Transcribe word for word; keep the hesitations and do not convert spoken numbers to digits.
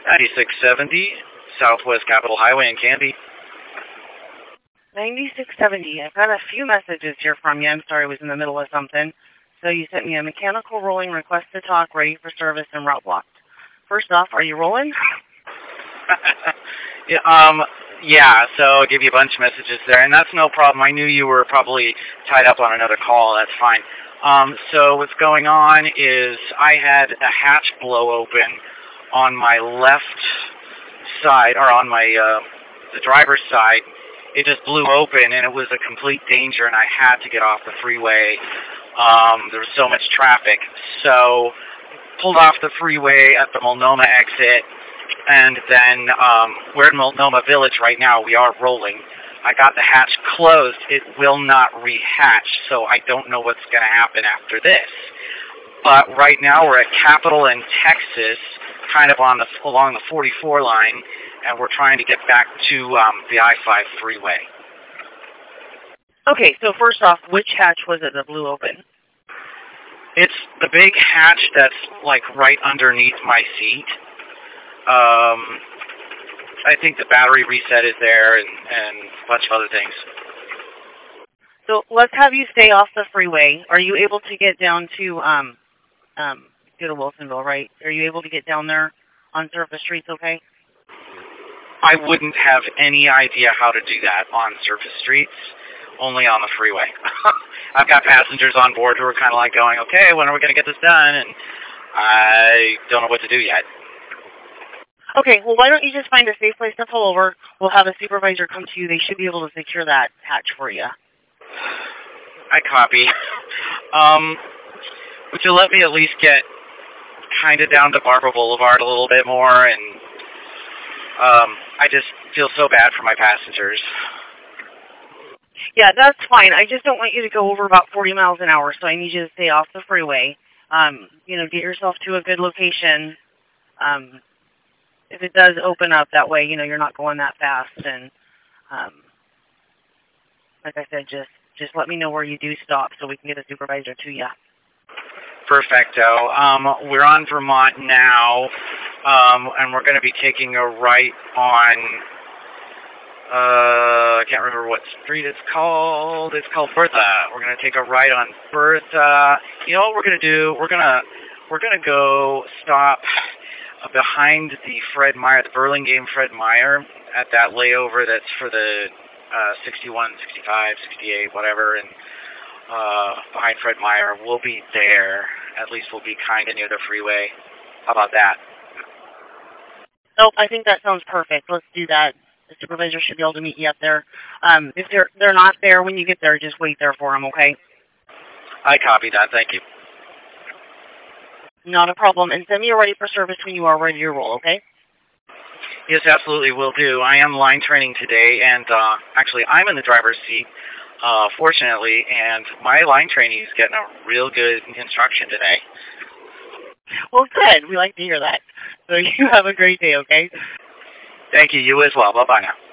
ninety-six seventy Southwest Capitol Highway in Canby. ninety-six seventy. I've got a few messages here from you. I'm sorry, I was in the middle of something. So you sent me a mechanical rolling request to talk, ready for service, and route blocked. First off, are you rolling? yeah, um, yeah, so I'll give you a bunch of messages there, and that's no problem. I knew you were probably tied up on another call. That's fine. Um, so what's going on is I had a hatch blow open on my left side, or on my uh, the driver's side. It just blew open, and it was a complete danger, and I had to get off the freeway. Um, there was so much traffic. So pulled off the freeway at the Multnomah exit, and then um, we're in Multnomah Village right now. We are rolling. I got the hatch closed. It will not rehatch, so I don't know what's going to happen after this. But right now we're at Capitol in Texas, kind of on the along the forty-four line, and we're trying to get back to um, the I five freeway. Okay, so first off, which hatch was it that blew open? It's the big hatch that's like right underneath my seat. Um, I think the battery reset is there, and, and a bunch of other things. So let's have you stay off the freeway. Are you able to get down to um, um, go to Wilsonville, right? Are you able to get down there on surface streets, okay? I wouldn't have any idea how to do that on surface streets, only on the freeway. I've got passengers on board who are kind of like going, okay, when are we going to get this done? And I don't know what to do yet. Okay, well, why don't you just find a safe place to pull over? We'll have a supervisor come to you. They should be able to secure that hatch for you. I copy. Um, would you let me at least get kind of down to Barber Boulevard a little bit more? And um, I just feel so bad for my passengers. Yeah, that's fine. I just don't want you to go over about forty miles an hour, so I need you to stay off the freeway. Um, you know, get yourself to a good location. Um, if it does open up that way, you know, you're not going that fast. And um, like I said, just just let me know where you do stop so we can get a supervisor to you. Perfecto. Um, we're on Vermont now, um, and we're going to be taking a right on, uh, I can't remember what street it's called. It's called Bertha. We're going to take a right on Bertha. You know what we're going to do? We're going to we're going to go stop behind the Fred Meyer, the Burlingame Fred Meyer, at that layover that's for the uh, sixty-one, sixty-five, sixty-eight, whatever, and uh, behind Fred Meyer. We'll be there. At least we'll be kind of near the freeway. How about that? Oh, I think that sounds perfect. Let's do that. The supervisor should be able to meet you up there. Um, if they're they're not there when you get there, just wait there for them, okay? I copy that. Thank you. Not a problem. And send me a ready for service when you are ready to roll, okay? Yes, absolutely, will do. I am line training today, and uh, actually I'm in the driver's seat, uh, fortunately, and my line training is getting a real good instruction today. Well, good. We like to hear that. So you have a great day, okay? Thank you. You as well. Bye-bye now.